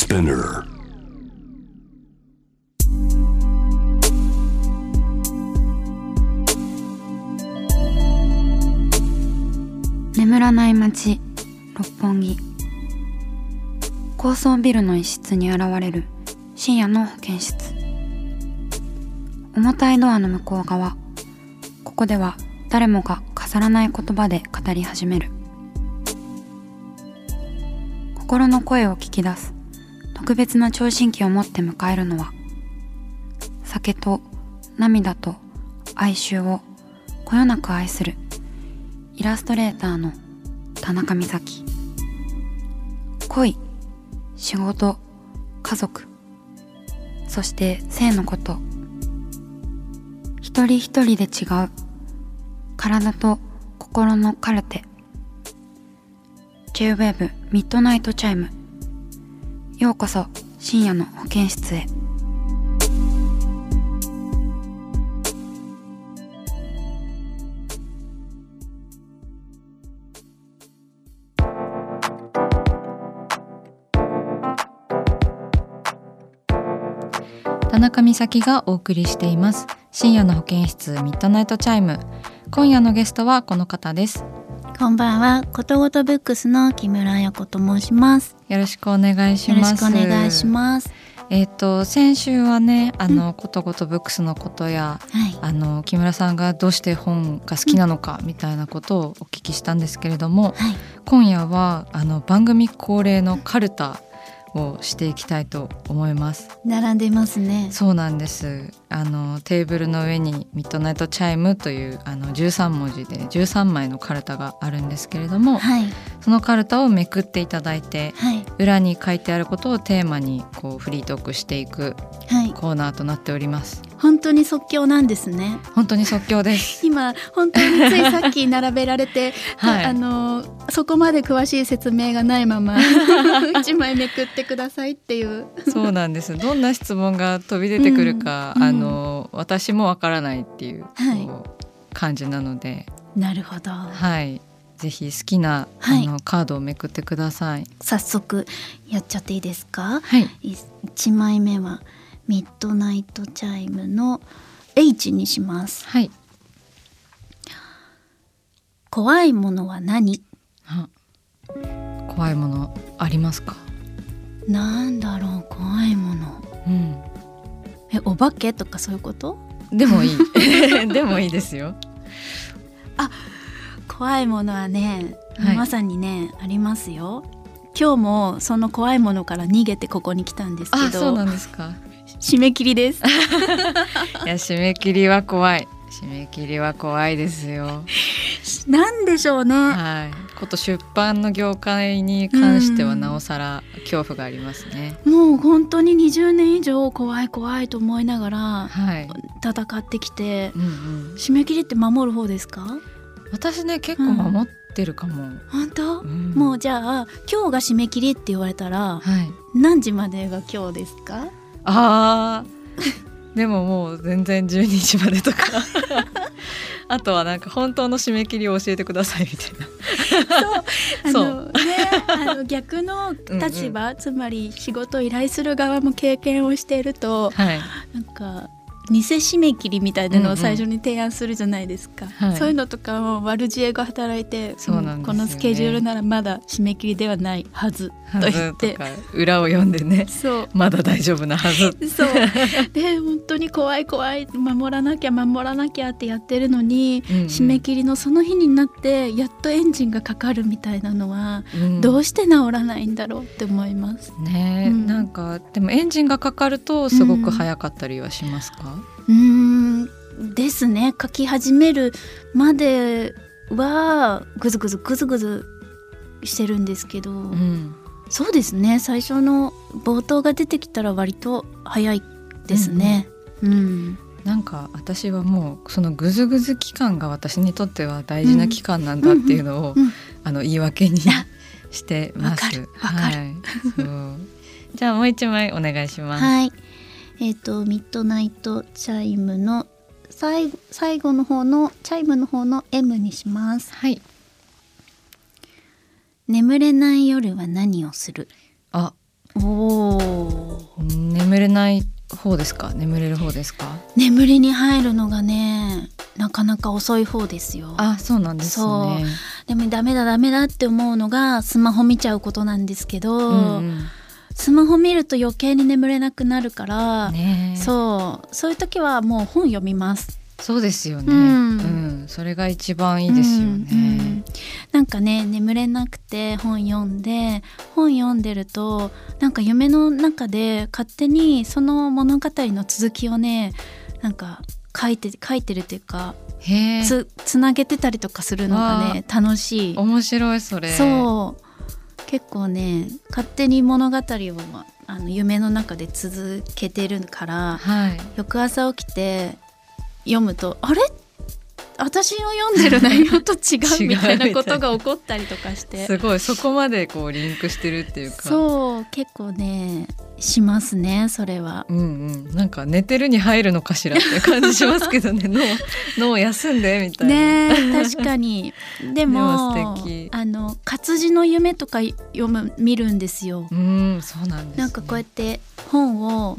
Spinner。 眠らない街六本木。高層ビルの一室に現れる深夜の保健室。重たいドアの向こう側、ここでは誰もが飾らない言葉で語り始める。心の声を聞き出す特別な聴診器を持って迎えるのは、酒と涙と哀愁をこよなく愛するイラストレーターの田中美咲。恋、仕事、家族、そして性のこと、一人一人で違う体と心のカルテ。 J-WAVE ミッドナイトチャイム。ようこそ深夜の保健室へ。 田中美咲がお送りしています深夜の保健室ミッドナイトチャイム。今夜のゲストはこの方です。 こんばんは、ことごとブックスの木村彩子と申します。 よろしくお願いします。 よろしくお願いします。 先週はね、ことごとブックスのことや、 はい、 木村さんがどうして本が好きなのかみたいなことをお聞きしたんですけれども、 はい、 今夜は番組恒例のカルタをしていきたいと思います。 並んでますね。 そうなんです。テーブルの上にミッドナイトチャイムという13文字で13枚のカルタがあるんですけれども、 はい、 そのカルタをめくっていただいて、 はい、 裏に書いてあることをテーマにこうフリートークしていくコーナーとなっております。 本当に即興なんですね。 本当に即興です。 今本当についさっき並べられて、はい、そこまで詳しい説明がないまま一枚めくってくださいっていう。 そうなんです。どんな質問が飛び出てくるか、私もわからないっていう、 はい、 感じなので。 なるほど。 はい、ぜひ好きな、カードをめくってください。 早速やっちゃっていいですか。 はい、 1枚目はミッドナイトチャイムの H にします。 はい。 怖いものは何？ 怖いものありますか？ なんだろう、怖いもの、お化けとかそういうこと？ でもいいでもいいですよ。 怖いものはね、 はい、 まさにねありますよ。今日もその怖いものから逃げてここに来たんですけど。 そうなんですか。 締め切りですいや、締め切りは怖い。締め切りは怖いですよ。 なんでしょうね。 はい、こと出版の業界に関してはなおさら恐怖がありますね。 もう本当に20年以上怖い怖いと思いながら、 はい、 戦ってきて、締め切りって守る方ですか？ 私ね、結構守ってるかも。 本当？もうじゃあ今日が締め切りって言われたら、 はい、 何時までが今日ですか？ でももう全然12時までとかあとはなんか本当の締め切りを教えてくださいみたいな。そうね、逆の立場、つまり仕事を依頼する側も経験をしていると、 はい、 なんか偽締め切りみたいなのを最初に提案するじゃないですか。そういうのとかも悪知恵が働いて、 そうなんですよね、 このスケジュールならまだ締め切りではないはずと言ってとか裏を読んでね、 そうまだ大丈夫なはずそうで、本当に怖い怖い、守らなきゃってやってるのに、締め切りのその日になってやっとエンジンがかかるみたいなのは、どうして治らないんだろうって思いますね。なんかでもエンジンがかかるとすごく早かったりはしますか？ ですね。書き始めるまではグズグズしてるんですけど、そうですね、最初の冒頭が出てきたら割と早いですね。 なんか私はもうそのグズグズ期間が私にとっては大事な期間なんだっていうのを、言い訳にしてます。わかる、そう。じゃあもう一枚お願いします。 はい、ミッドナイトチャイムの最後の方のチャイムの方の M にします。 はい。 眠れない夜は何をする？ 眠れない方ですか、眠れる方ですか？ 眠りに入るのがねなかなか遅い方ですよ。 あ、そうなんですね。 でもダメだって思うのがスマホ見ちゃうことなんですけど、スマホ見ると余計に眠れなくなるから、そういう時はもう本読みます。 そうですよね、それが一番いいですよね、 なんかね眠れなくて本読んでるとなんか夢の中で勝手にその物語の続きをねなんか書いてるというかつなげてたりとかするのがね楽しい。 面白いそれ。 そう結構ね勝手に物語を夢の中で続けてるから、翌朝起きて読むとあれ私の読んでる内容と違うみたいなことが起こったりとかしてすごいそこまでこうリンクしてるっていうか、 そう結構ねしますねそれは。 なんか寝てるに入るのかしらって感じしますけどね脳休んでみたいなね確かにでも素敵。 活字の夢とか見るんですよ。 そうなんですね。 なんかこうやって本を、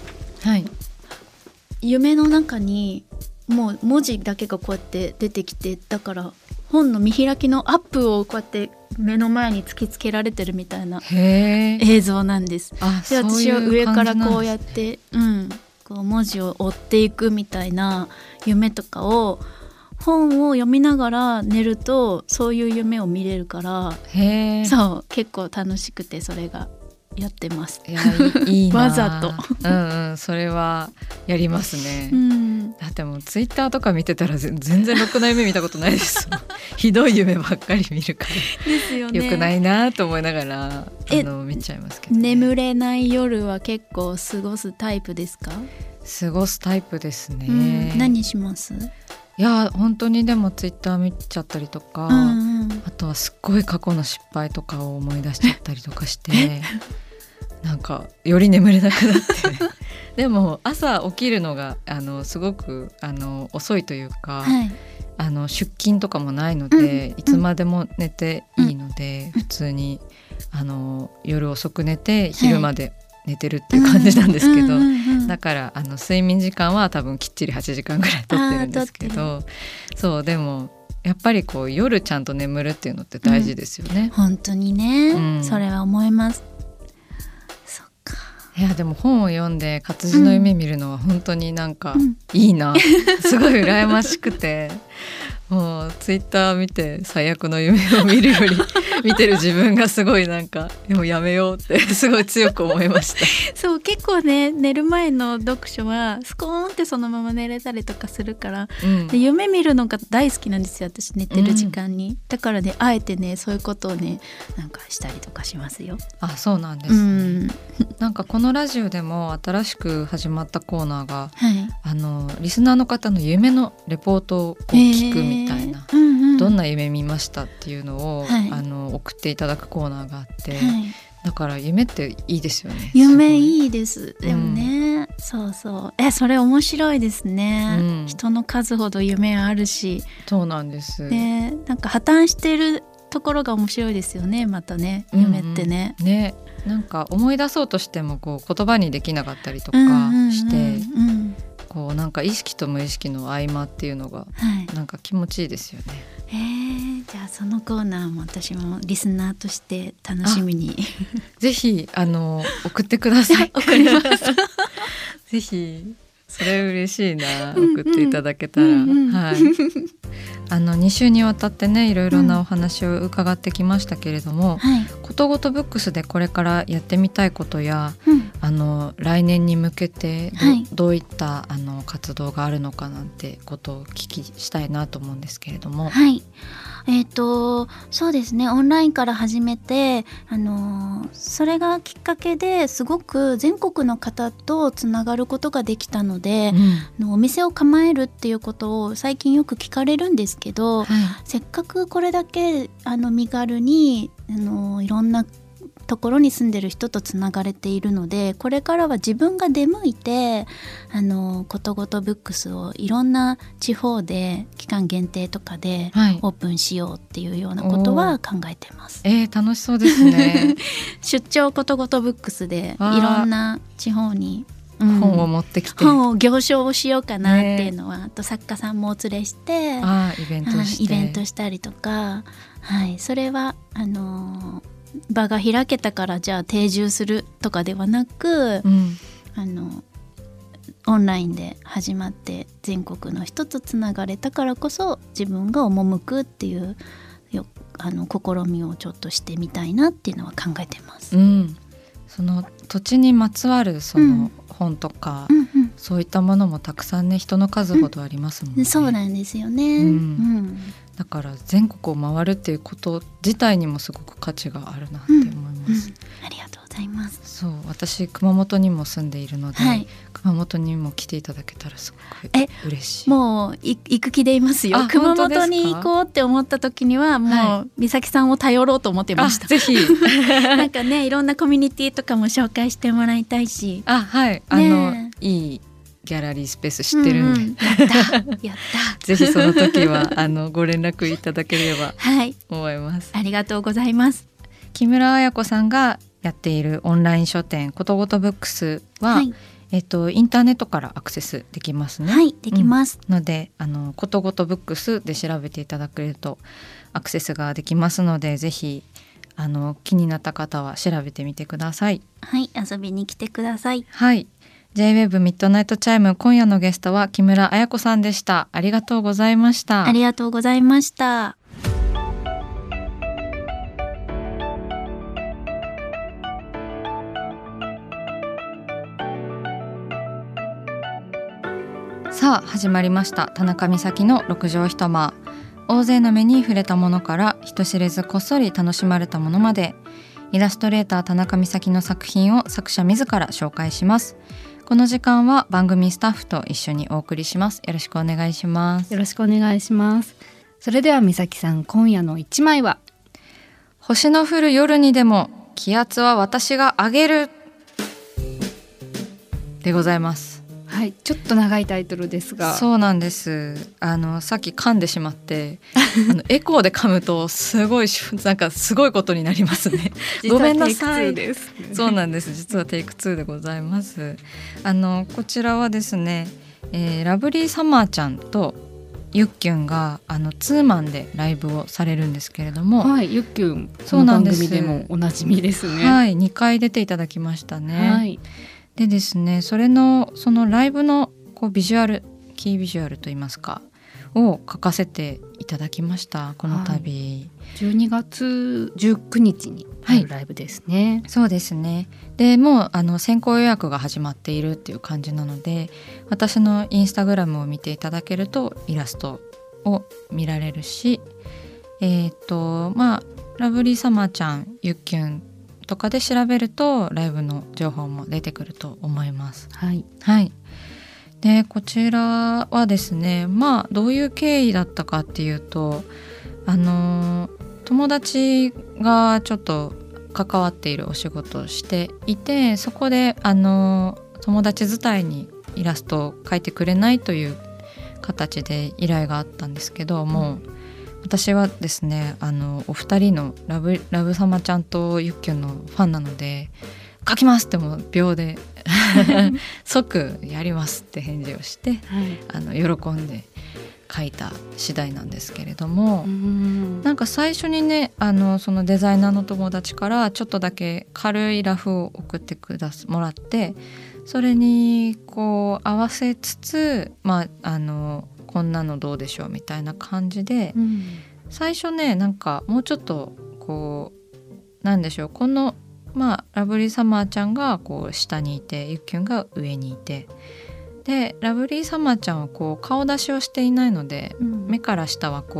夢の中にもう文字だけがこうやって出てきて、だから本の見開きのアップをこうやって目の前に突きつけられてるみたいな映像なんです。で私は上からこうやってこう文字を追っていくみたいな夢とかを本を読みながら寝るとそういう夢を見れるから、そう結構楽しくてそれがやってます。 いいなわざとそれはやりますね、だってもうツイッターとか見てたら全然ろくな夢見たことないですひどい夢ばっかり見るからですよね。 よくないなと思いながら見ちゃいますけど、 眠れない夜は結構過ごすタイプですか？ 過ごすタイプですね、 何します？ いや本当にでもツイッター見ちゃったりとか、あとはすっごい過去の失敗とかを思い出しちゃったりとかしてなんかより眠れなくなってでも朝起きるのがすごく遅いというか、出勤とかもないので、いつまでも寝ていいので、普通に夜遅く寝て昼まで寝てるっていう感じなんですけど、だから睡眠時間は多分きっちり8時間ぐらいとってるんですけど、そうでもやっぱりこう夜ちゃんと眠るっていうのって大事ですよね、 本当にね、それは思います。そっか。 いやでも本を読んで活字の夢見るのは本当になんかいいな、すごい羨ましくてもうツイッター見て最悪の夢を見るより見てる自分がすごいなんかでもやめようってすごい強く思いましたそう結構ね寝る前の読書はスコーンってそのまま寝れたりとかするから、で夢見るのが大好きなんですよ私寝てる時間に、だからねあえてねそういうことをねなんかしたりとかしますよ。 あ、そうなんですね、なんかこのラジオでも新しく始まったコーナーが、リスナーの方の夢のレポートをこう聞くみたいな、どんな夢見ましたっていうのを、送っていただくコーナーがあって、だから夢っていいですよね。 夢いいです。でもね、そうそうそれ面白いですね、人の数ほど夢あるし。 そうなんです、 なんか破綻してるところが面白いですよねまたね夢ってね、 なんか思い出そうとしてもこう言葉にできなかったりとかして、こうなんか意識と無意識の合間っていうのがなんか気持ちいいですよね、 じゃあそのコーナーも私もリスナーとして楽しみにぜひ送ってください送りますぜひそれ嬉しいな、送っていただけたら、2週にわたってねいろいろなお話を伺ってきましたけれども、ことごとブックスでこれからやってみたいことや、来年に向けてどういった活動があるのかなんてことをお聞きしたいなと思うんですけれども。 そうですねオンラインから始めて、それがきっかけですごく全国の方とつながることができたので、お店を構えるっていうことを最近よく聞かれるんですけど、せっかくこれだけ身軽にいろんなところに住んでる人とつながれているので、これからは自分が出向いてことごとブックスをいろんな地方で期間限定とかでオープンしようっていうようなことは考えてます。 楽しそうですね。 出張ことごとブックスでいろんな地方に本を持ってきて、 本を行商をしようかなっていうのは、あと作家さんもお連れしてイベントしたりとか、それは場が開けたからじゃあ定住するとかではなく、オンラインで始まって全国の人とつながれたからこそ自分が赴くっていう試みをちょっとしてみたいなっていうのは考えてます。 その土地にまつわるその本とか、そういったものもたくさんね、人の数ほどありますもんね。 そうなんですよね。 だから全国を回るっていうこと自体にもすごく価値があるなって思います。 ありがとうございます。 そう、私熊本にも住んでいるので、熊本にも来ていただけたらすごく嬉しい。 もう行く気でいますよ。熊本に行こうって思った時にはもう美咲さんを頼ろうと思ってました。 ぜひなんかね、いろんなコミュニティとかも紹介してもらいたいし、 いいギャラリースペース知ってるんで、 やったぜひその時はご連絡いただければ思います。 ありがとうございます。 木村彩子さんがやっているオンライン書店ことごとブックスは、インターネットからアクセスできますね。 できます。 のでことごとブックスで調べていただけるとアクセスができますので、ぜひ気になった方は調べてみてください。 遊びに来てください。 J-WAVE ミッドナイトチャイム、今夜のゲストは木村彩子さんでした。ありがとうございました。 ありがとうございました。 さあ始まりました、田中美咲の六畳一間。大勢の目に触れたものから人知れずこっそり楽しまれたものまで、イラストレーター田中美咲の作品を作者自ら紹介します。この時間は番組スタッフと一緒にお送りします。よろしくお願いします。 よろしくお願いします。それでは美咲さん、今夜の一枚は？ 星の降る夜にでも気圧は私が上げるでございます。 ちょっと長いタイトルですが。 そうなんです。さっき噛んでしまってエコーで噛むとすごいなんかすごいことになりますね。ごめんなさい。そうなんです。実はテイク2でございます。こちらはですね、ラブリーサマーちゃんとゆっきゅんがツーマンでライブをされるんですけれども、 ゆっきゅん、その番組でもおなじみですね。 2回出ていただきましたね。でですね、そのライブのビジュアル、キービジュアルといいますかを書かせていただきました。この度、 12月19日にあるライブですね。 そうですね。でもう先行予約が始まっているっていう感じなので、私のインスタグラムを見ていただけるとイラストを見られるし、ラブリーサマーちゃん、ゆっきゅんとかで調べるとライブの情報も出てくると思います。でこちらはですね、どういう経緯だったかっていうと、友達がちょっと関わっているお仕事をしていて、そこで友達伝いにイラストを描いてくれないという形で依頼があったんですけども、私はですねお二人のラブサマちゃんとゆっきゅんのファンなので、書きますってもう秒で即やりますって返事をして、喜んで書いた次第なんですけれども、なんか最初にねそのデザイナーの友達からちょっとだけ軽いラフを送ってもらって、それに合わせつつこんなのどうでしょうみたいな感じで、最初ねなんかもうちょっとなんでしょう、このラブリーサマーちゃんが下にいてゆっきゅんが上にいて、でラブリーサマーちゃんは顔出しをしていないので、目から下は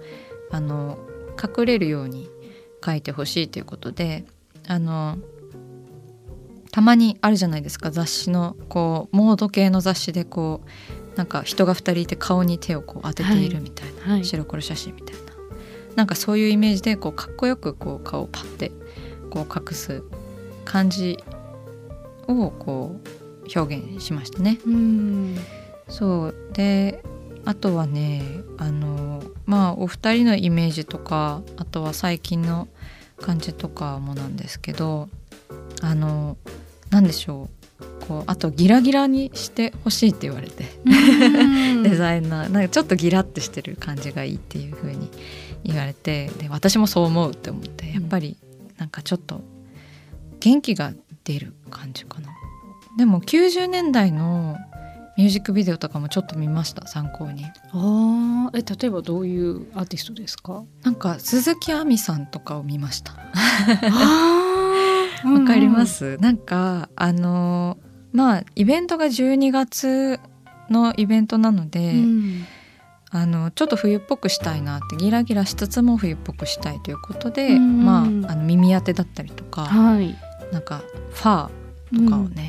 隠れるように描いてほしいということで、たまにあるじゃないですか、雑誌のモード系の雑誌でなんか人が2人いて顔に手を当てているみたいな、白黒写真みたいな、なんかそういうイメージでかっこよく顔をパッてこう隠す感じをこう表現しましたね。そうで、あとはねお二人のイメージとか、あとは最近の感じとかもなんですけど、なんでしょう、こうあとギラギラにしてほしいって言われてデザイナーなんかちょっとギラってしてる感じがいいっていう風に言われて、で私もそう思うって思って、やっぱりなんかちょっと元気が出る感じかな。でも90年代のミュージックビデオとかもちょっと見ました、参考に。 例えばどういうアーティストですか？ なんか鈴木亜美さんとかを見ましたわかります？なんかイベントが12月のイベントなので、ちょっと冬っぽくしたいなって、ギラギラしつつも冬っぽくしたいということで、耳当てだったりとか、なんかファーとかをね、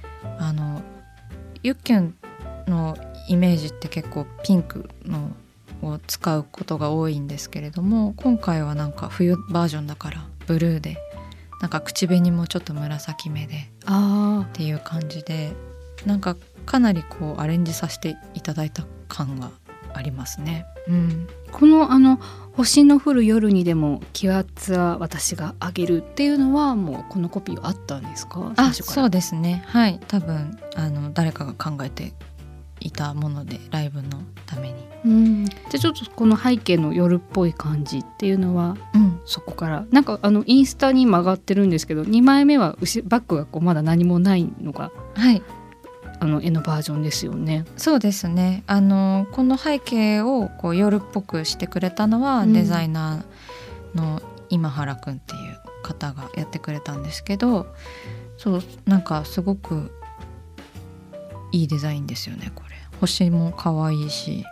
ゆっきゅんのイメージって結構ピンクのを使うことが多いんですけれども、今回はなんか冬バージョンだからブルーで、なんか口紅もちょっと紫目でっていう感じで、なんかかなりこうアレンジさせていただいた感がありますね。 この星の降る夜にでも気圧は私が上げるっていうのはもうこのコピーはあったんですか？ そうですね、はい、多分誰かが考えていたもので、ライブのために。 じゃあちょっとこの背景の夜っぽい感じっていうのは、そこからなんかインスタに曲がってるんですけど、2枚目はバックがこうまだ何もないのが、絵のバージョンですよね。 そうですね、この背景をこう夜っぽくしてくれたのは、デザイナーの今原くんっていう方がやってくれたんですけど、そうなんかすごくいいデザインですよね。これ星も可愛いし、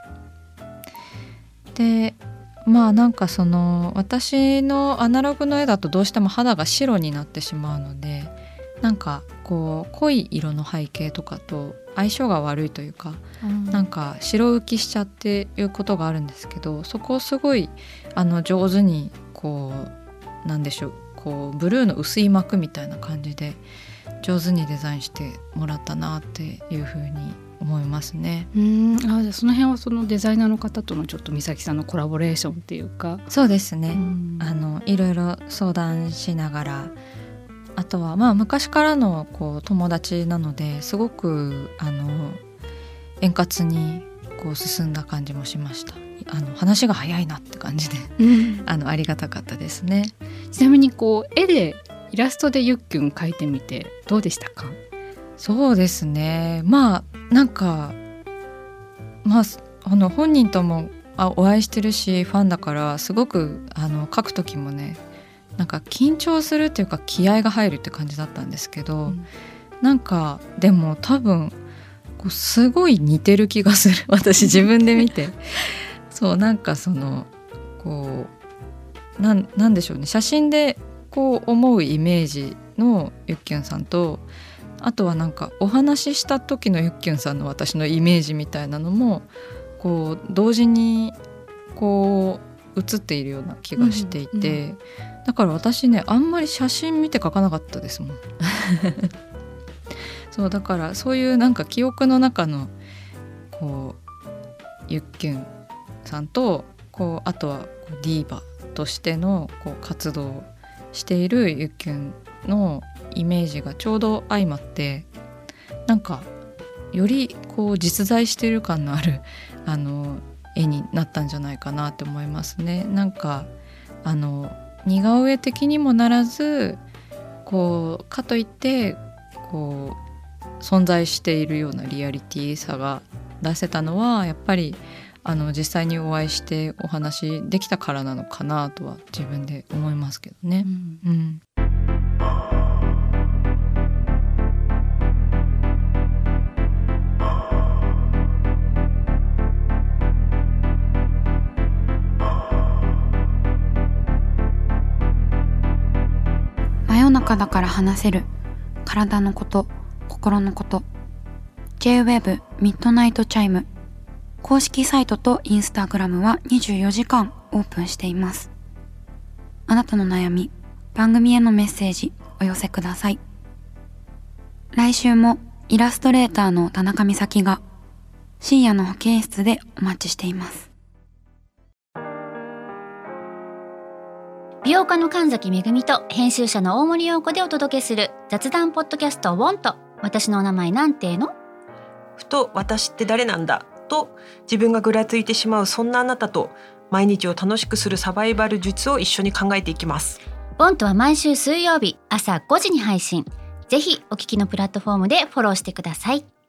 でなんかその私のアナログの絵だとどうしても肌が白になってしまうので、なんかこう濃い色の背景とかと相性が悪いというか、なんか白浮きしちゃっていうことがあるんですけど、そこをすごい上手にこうなんでしょう、こうブルーの薄い膜みたいな感じで上手にデザインしてもらったなっていうふうに思いますね。 じゃあその辺はそのデザイナーの方とのちょっと美咲さんのコラボレーションっていうか。 そうですね、いろいろ相談しながら、あとは昔からのこう友達なので、すごく円滑にこう進んだ感じもしました。話が早いなって感じで、ありがたかったですね。 ちなみにこう絵でイラストでゆっきゅん描いてみてどうでしたか？ そうですね、なんか本人ともお会いしてるしファンだから、すごく描く時もね、なんか緊張するっていうか気合が入るって感じだったんですけど、なんかでも多分こうすごい似てる気がする私自分で見てそうなんかそのこうなんでしょうね、写真でこう思うイメージのゆっきゅんさんと、あとはなんかお話しした時のゆっきゅんさんの私のイメージみたいなのもこう同時にこう映っているような気がしていて、だから私ね、あんまり写真見て描かなかったですもんそうだからそういうなんか記憶の中のこうゆっきゅんさんとこうあとはこうディーバとしてのこう活動をしているゆっきゅんのイメージがちょうど相まって、なんかよりこう実在している感のある絵になったんじゃないかなって思いますね。なんか似顔絵的にもならず、こうかといってこう存在しているようなリアリティさが出せたのは、やっぱり実際にお会いしてお話できたからなのかなとは自分で思いますけどね。 真夜中だから話せる体のこと、心のこと。 J-WEB ミッドナイトチャイム公式サイトとインスタグラムは24時間オープンしています。あなたの悩み、 番組へのメッセージお寄せください。来週もイラストレーターの田中美咲が深夜の保健室でお待ちしています。 美容家の神崎めぐみと編集者の大森洋子でお届けする雑談ポッドキャストウォント。私のお名前なんての？ ふと私って誰なんだと自分がぐらついてしまう、そんなあなたと毎日を楽しくするサバイバル術を一緒に考えていきます。 ウォントは毎週水曜日朝5時に配信。ぜひお聞きのプラットフォームでフォローしてください。